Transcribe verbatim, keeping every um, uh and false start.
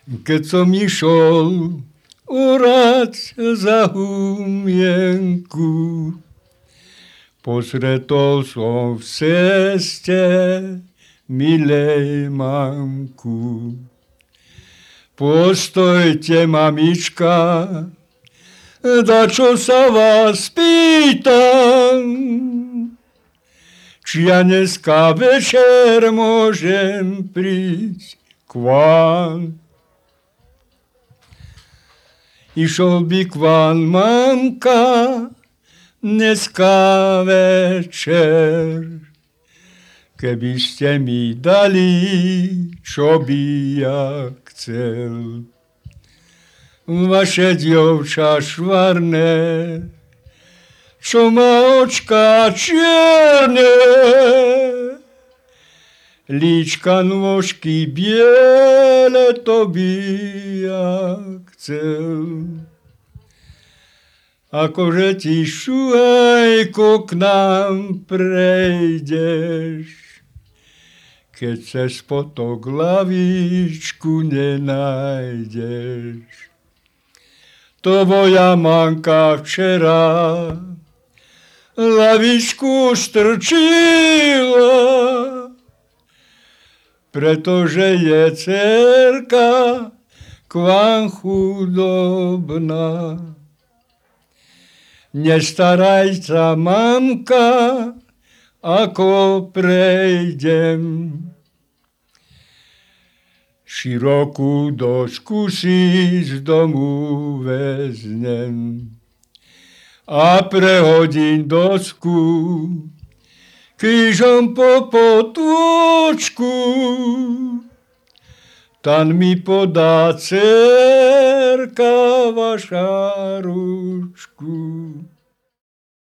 Keď som išol orať za humienku, posretol som v ceste milej mamku. Postojte, mamička, dačo sa vás pýtam, či ja dneska večer môžem prísť k vám. Išol by k vám, mamka, dneska večer, keby ste mi dali, čo by ja chcel. Vaše dievča švarné, čo má očka čierne, líčka nôžky biele, to by ja chcel. Akože ti šuhajko k nám prejdeš, keď cez potok lavičku nenájdeš. To moja manka včera lavičku strčila, pretože je dcerka k vám chudobná. Nestaraj sa, mamka, ako prejdem. Širokú dosku si z domu veznem a prehodím dosku krížom po potôčku. Tam mi podá dcerka vaša ručku.